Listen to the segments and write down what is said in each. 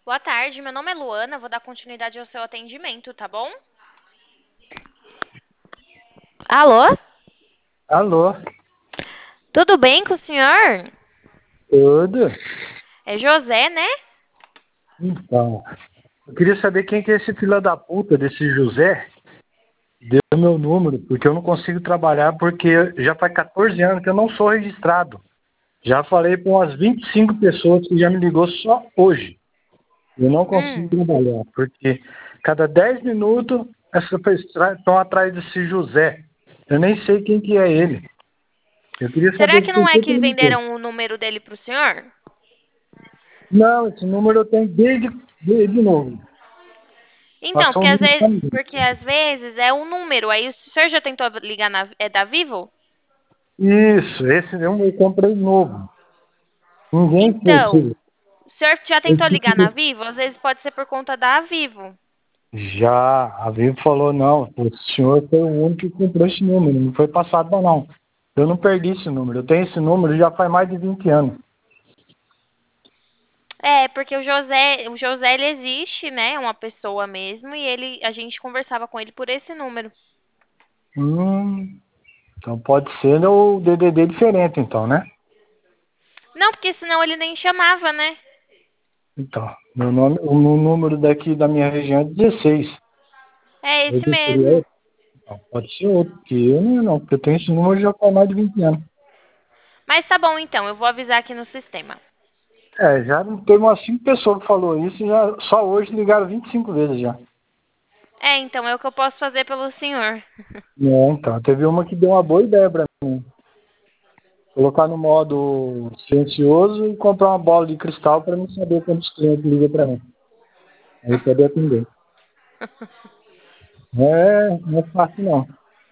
Boa tarde, meu nome é Luana, vou dar continuidade ao seu atendimento, tá bom? Alô? Alô, Tudo bem com o senhor? tudo? É José, né? Então, eu queria saber quem que é esse filho da puta desse José. Deu meu número, porque eu não consigo trabalhar, porque já faz 14 anos que eu não sou registrado. Já falei para umas 25 pessoas que já me ligou só hoje. Eu não consigo Hum. trabalhar, porque cada 10 minutos essas pessoas estão atrás desse José. Eu nem sei quem que é ele. Eu queria Será saber que por não é que que que ele me ligou. venderam o número dele pro senhor? Não, esse número eu tenho desde novo. Então, Passou um mês pra mim. porque às vezes é um número. Aí o senhor já tentou ligar é da Vivo? Isso, esse eu comprei novo. Ninguém fez Então, isso. o senhor já Eu tentou ligar na tive- Vivo? Às vezes pode ser por conta da Vivo. Já, a Vivo falou, não, o senhor foi o único que comprou esse número, não foi passado não. Eu não perdi esse número, eu tenho esse número já faz mais de 20 anos. É, porque o José ele existe, né? É uma pessoa mesmo e a gente conversava com ele por esse número. Hum, então pode ser o DDD diferente então, né? Não, porque senão ele nem chamava, né? Então, o número daqui da minha região é 16. É esse Esse seria mesmo. outro? Não, pode ser outro, porque eu não, porque eu tenho esse número já faz mais de 20 anos. Mas tá bom então, eu vou avisar aqui no sistema. É, já teve umas 5 pessoas que falou isso, já, só hoje ligaram 25 vezes já. É, então é o que eu posso fazer pelo senhor. É, então, teve uma que deu uma boa ideia pra mim. Colocar no modo silencioso e comprar uma bola de cristal para não saber quando os clientes ligam para mim. Aí poder atender. Não é fácil não.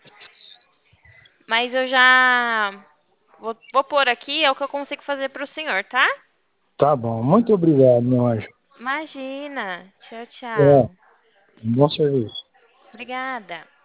Mas eu já vou pôr aqui, é o que eu consigo fazer pro senhor, tá? Tá bom, muito obrigado, meu anjo. Imagina. Tchau, É, tchau. um bom serviço. Obrigada.